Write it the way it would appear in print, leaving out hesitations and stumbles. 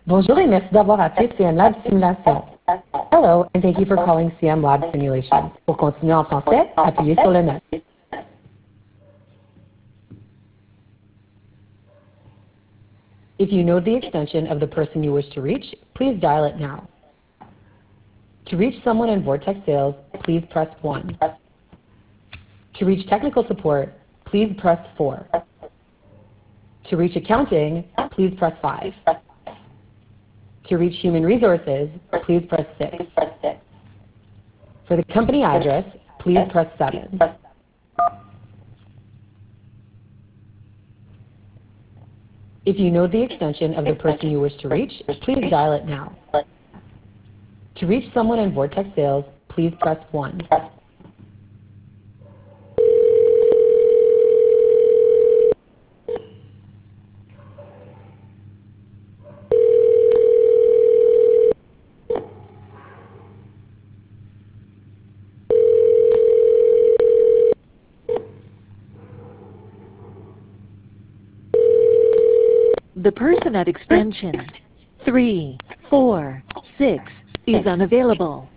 Bonjour et merci d'avoir appelé CM Lab Simulation. Hello and thank you for calling CM Lab Simulations. Pour continuer en français, appuyez sur le 9. If you know the extension of the person you wish to reach, please dial it now. To reach someone in Vortex Sales, please press 1. To reach technical support, please press 4. To reach accounting, please press 5. To reach human resources, please press 6. For the company address, please press 7. If you know the extension of the person you wish to reach, please dial it now. To reach someone in Vortex Sales, please press 1. The person at extension 346 is unavailable.